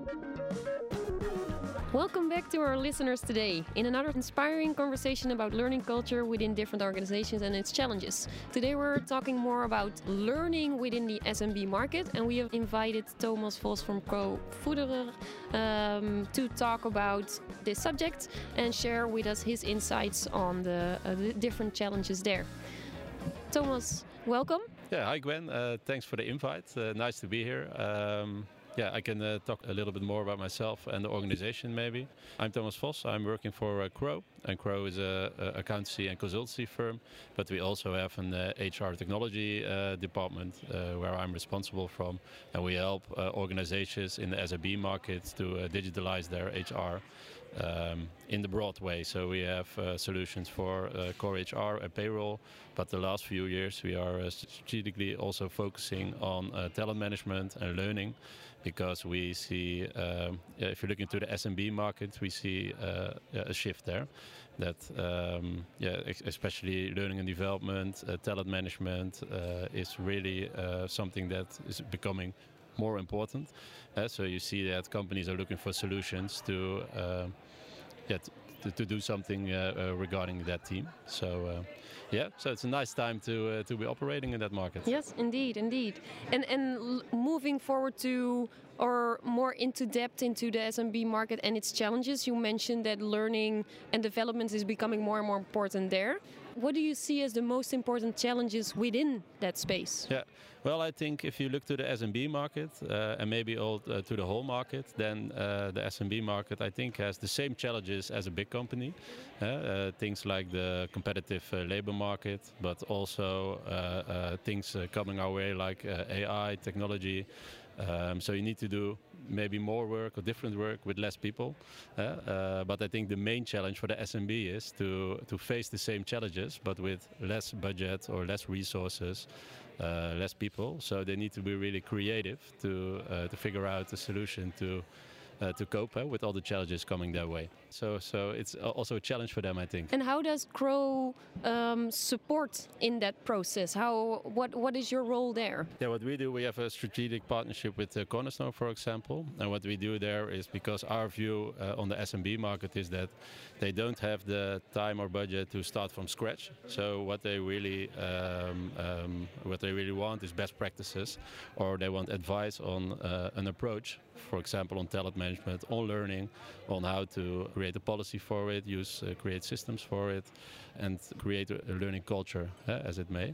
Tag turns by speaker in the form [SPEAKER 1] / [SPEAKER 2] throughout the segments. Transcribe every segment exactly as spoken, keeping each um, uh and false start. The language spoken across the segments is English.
[SPEAKER 1] Welcome back to our listeners today in another inspiring conversation about learning culture within different organizations and its challenges. Today we're talking more about learning within the S M B market, and we have invited Thomas Vos from Crow Voederer um, to talk about this subject and share with us his insights on the, uh, the different challenges there. Thomas, welcome.
[SPEAKER 2] Yeah, hi Gwen. Uh, thanks for the invite. Uh, nice to be here. Um, Yeah, I can uh, talk a little bit more about myself and the organization maybe. I'm Thomas Vos. I'm working for uh, Crow. And Crow is a, a accountancy and consultancy firm. But we also have an uh, H R technology uh, department uh, where I'm responsible from. And we help uh, organizations in the S M B market to uh, digitalize their H R um, in the broad way. So we have uh, solutions for uh, core H R and payroll. But the last few years we are uh, strategically also focusing on uh, talent management and learning. Because we see, um, yeah, if you look into the S M B market, we see uh, a shift there. That, um, yeah, especially learning and development, uh, talent management uh, is really uh, something that is becoming more important. Uh, so you see that companies are looking for solutions to, uh, yeah, to, to do something uh, uh, regarding that team. So. Uh, Yeah, so it's a nice time to uh, to be operating in that market.
[SPEAKER 1] Yes, indeed, indeed. And and moving forward to or more into depth into the S M B market and its challenges, you mentioned that learning and development is becoming more and more important there. What do you see as the most important challenges within that space?
[SPEAKER 2] Yeah, well, I think if you look to the S M B market uh, and maybe all uh, to the whole market, then uh, the S M B market I think has the same challenges as a big company. Uh, uh, things like the competitive uh, labor market, but also uh, uh, things uh, coming our way like uh, A I, technology. Um, so you need to do maybe more work or different work with less people. Uh, uh, but I think the main challenge for the S M B is to, to face the same challenges, but with less budget or less resources, uh, less people. So they need to be really creative to, uh, to figure out a solution to Uh, to cope uh, with all the challenges coming their way. So, so it's also a challenge for them, I think.
[SPEAKER 1] And how does Crow um, support in that process? How what what is your role there?
[SPEAKER 2] Yeah, what we do, we have a strategic partnership with uh, Cornerstone, for example. And what we do there is because our view uh, on the S M B market is that they don't have the time or budget to start from scratch. So what they really um, um, what they really want is best practices, or they want advice on uh, an approach. For example, on talent management, on learning, on how to create a policy for it, use uh, create systems for it, and create a, a learning culture uh, as it may.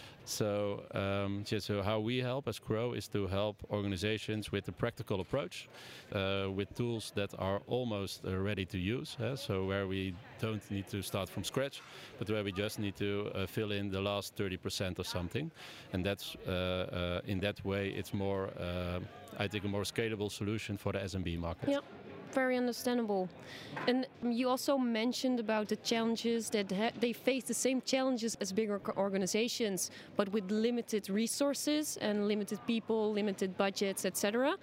[SPEAKER 2] So, um, yeah, so how we help as Crow is to help organizations with a practical approach, uh, with tools that are almost uh, ready to use. Uh, so where we don't need to start from scratch, but where we just need to uh, fill in the last thirty percent of something, and that's uh, uh, in that way it's more, uh, I think, a more scalable solution for the S M B market.
[SPEAKER 1] Yeah. Very understandable. And you also mentioned about the challenges that ha they face the same challenges as bigger organizations, but with limited resources and limited people, limited budgets, et cetera.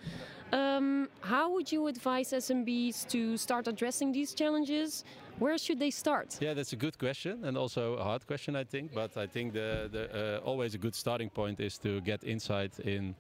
[SPEAKER 1] Um, how would you advise S M Bs to start addressing these challenges? Where should they start?
[SPEAKER 2] Yeah, that's a good question, and also a hard question, I think. But I think the, the uh, always a good starting point is to get insight in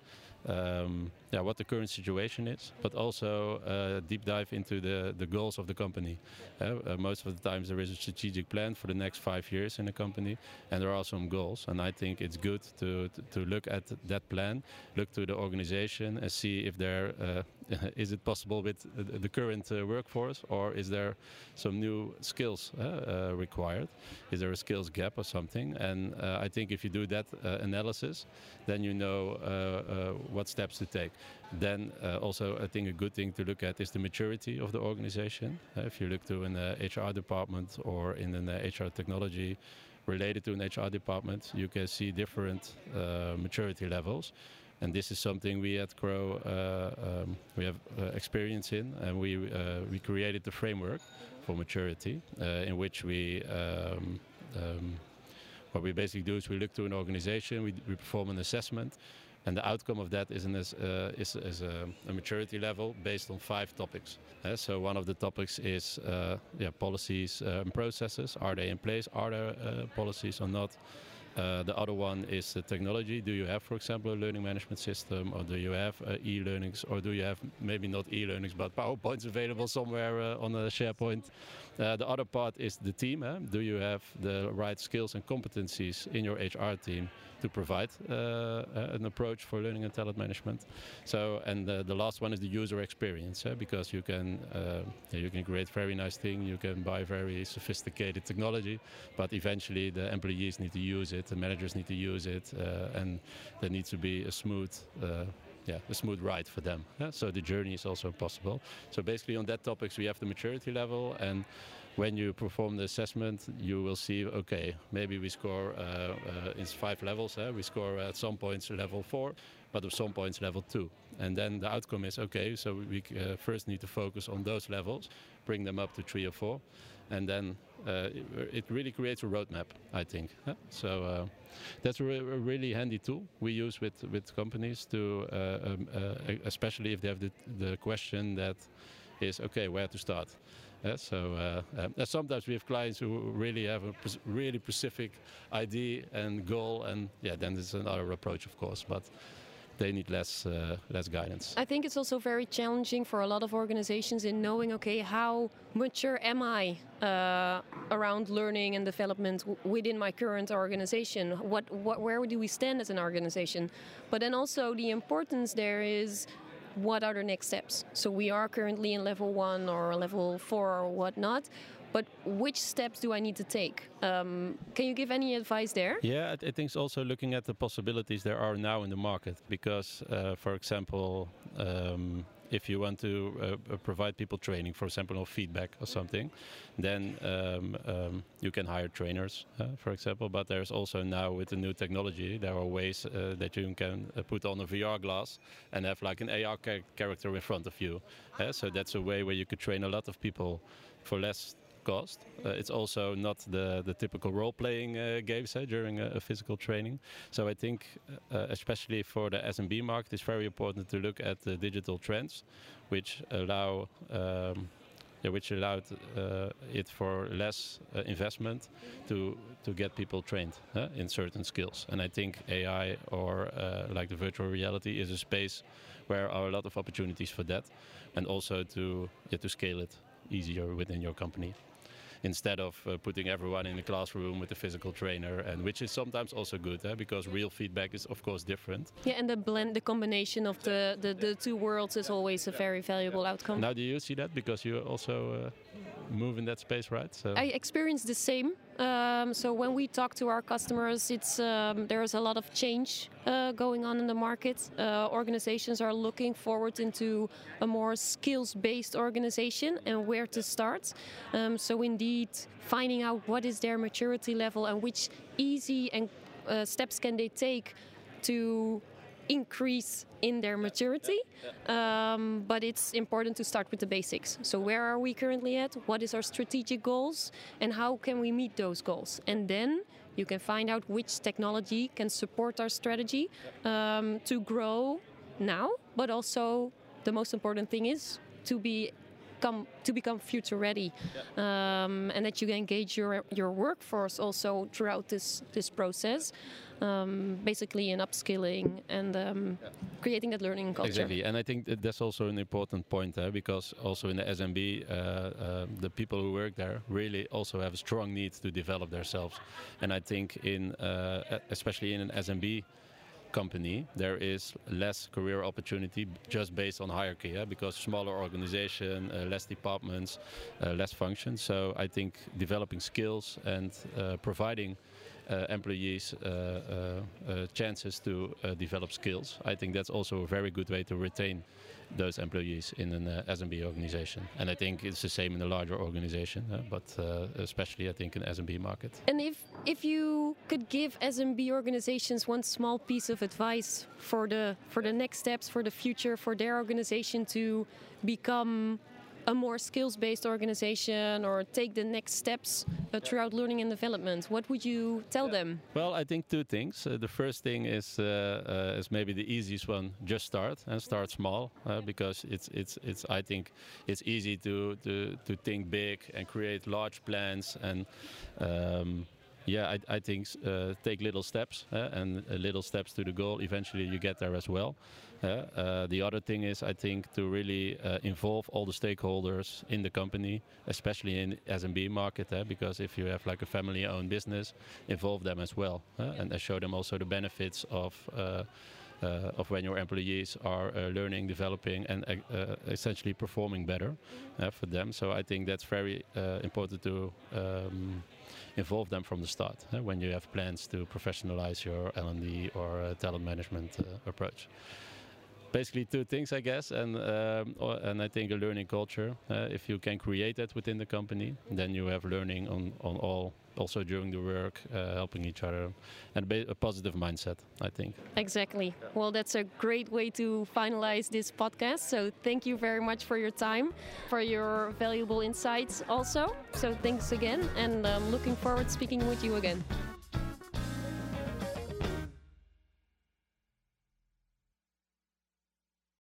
[SPEAKER 2] um, yeah, what the current situation is, but also uh, deep dive into the, the goals of the company. Uh, uh, most of the times there is a strategic plan for the next five years in a company, and there are some goals. And I think it's good to, to, to look at that plan, look to the organization and see if there uh, is it possible with the current uh, workforce, or is there some new skills uh, uh, required? Is there a skills gap or something? And uh, I think if you do that uh, analysis, then you know uh, uh, what steps to take. Then uh, also I think a good thing to look at is the maturity of the organization. Uh, if you look to an uh, H R department or in an uh, H R technology related to an H R department, you can see different uh, maturity levels. And this is something we at Crow uh, um, we have uh, experience in, and we uh, we created the framework for maturity, uh, in which we um, um, what we basically do is we look to an organization, we, we perform an assessment, and the outcome of that is, an, uh, is, is a, a maturity level based on five topics. Uh, so one of the topics is uh, yeah, policies uh, and processes. Are they in place? Are there uh, policies or not? Uh, the other one is the technology. Do you have, for example, a learning management system, or do you have uh, e-learnings, or do you have maybe not e-learnings but PowerPoints available somewhere uh, on a SharePoint? Uh, the other part is the team. Eh? Do you have the right skills and competencies in your H R team to provide uh, an approach for learning and talent management? So, and uh, the last one is the user experience, eh? Because you can uh, you can create very nice thing, you can buy very sophisticated technology, but eventually the employees need to use it, the managers need to use it, uh, and there needs to be a smooth. Uh, Yeah, a smooth ride for them. Yeah? So the journey is also possible. So basically on that topics we have the maturity level, and when you perform the assessment you will see, okay, maybe we score uh, uh, it's five levels. Eh? We score at some points level four, but at some points level two. And then the outcome is, okay, so we uh, first need to focus on those levels, bring them up to three or four, and then uh, it, it really creates a roadmap, I think. Yeah? So uh, that's a, re a really handy tool we use with, with companies to, uh, um, uh, especially if they have the, the question that is, okay, where to start. Yeah, so uh, um, sometimes we have clients who really have a really specific idea and goal, and yeah, then it's another approach, of course, but they need less uh, less guidance.
[SPEAKER 1] I think it's also very challenging for a lot of organizations in knowing, okay, how mature am I uh, around learning and development w within my current organization? What, what, where do we stand as an organization? But then also the importance there is, what are the next steps? So we are currently in level one or level four or whatnot, but which steps do I need to take? Um, can you give any advice there?
[SPEAKER 2] Yeah, I, I think it's also looking at the possibilities there are now in the market, because, uh, for example, um, if you want to uh, provide people training, for example, or feedback or something, then um, um, you can hire trainers, uh, for example. But there's also now, with the new technology, there are ways uh, that you can uh, put on a V R glass and have like an A R char character in front of you. Uh, so that's a way where you could train a lot of people for less cost. Uh, it's also not the, the typical role-playing uh, games uh, during a, a physical training. So I think, uh, especially for the S M B market, it's very important to look at the digital trends, which allow um, yeah, which allowed uh, it for less uh, investment to to get people trained uh, in certain skills. And I think A I or uh, like the virtual reality is a space where are a lot of opportunities for that, and also to yeah, to scale it easier within your company, instead of uh, putting everyone in a classroom with a physical trainer, and which is sometimes also good, eh? Because real feedback is of course different.
[SPEAKER 1] Yeah, and the blend, the combination of the, the, the two worlds is always a very valuable outcome.
[SPEAKER 2] Now, do you see that? Because you also uh, move in that space, right? So
[SPEAKER 1] I experience the same. Um, so when we talk to our customers, it's um, there's a lot of change uh, going on in the market. Uh, organizations are looking forward into a more skills-based organization and where to start. Um, so indeed, finding out what is their maturity level and which easy and uh, steps can they take to increase in their maturity, um, but it's important to start with the basics. So where are we currently at? What is our strategic goals? And how can we meet those goals? And then you can find out which technology can support our strategy um, to grow now, but also the most important thing is to be Come, to become future ready, um, and that you engage your your workforce also throughout this this process, um, basically in upskilling and um, creating that learning culture.
[SPEAKER 2] Exactly, and I think that that's also an important point there, because also in the S M B, uh, uh, the people who work there really also have a strong need to develop themselves, and I think in uh, especially in an S M B company, there is less career opportunity just based on hierarchy, yeah? Because smaller organization, uh, less departments, uh, less functions. So I think developing skills and uh, providing uh, employees uh, uh, uh, chances to uh, develop skills, I think that's also a very good way to retain those employees in an uh, S M B organization. And I think it's the same in a larger organization, uh, but uh, especially I think in the S M B market.
[SPEAKER 1] And if if you could give S M B organizations one small piece of advice for the for the next steps, for the future, for their organization to become a more skills-based organization or take the next steps uh, throughout learning and development, what would you tell them?
[SPEAKER 2] Well, I think two things. Uh, the first thing is uh, uh, is maybe the easiest one: just start and start small, uh, because it's it's it's. I think it's easy to to to think big and create large plans and. Um, yeah, I, I think uh, take little steps uh, and uh, little steps to the goal. Eventually, you get there as well. Uh, uh, the other thing is, I think, to really uh, involve all the stakeholders in the company, especially in S M B market, uh, because if you have like a family-owned business, involve them as well, uh, and uh, show them also the benefits of. Uh, Uh, of when your employees are uh, learning, developing, and uh, uh, essentially performing better uh, for them. So I think that's very uh, important to um, involve them from the start uh, when you have plans to professionalize your L and D or uh, talent management uh, approach. Basically two things, I guess, and um, and I think a learning culture. Uh, if you can create that within the company, then you have learning on, on all, also during the work, uh, helping each other, and a, a positive mindset, I think.
[SPEAKER 1] Exactly. Well, that's a great way to finalize this podcast. So thank you very much for your time, for your valuable insights also. So thanks again, and um, looking forward to speaking with you again.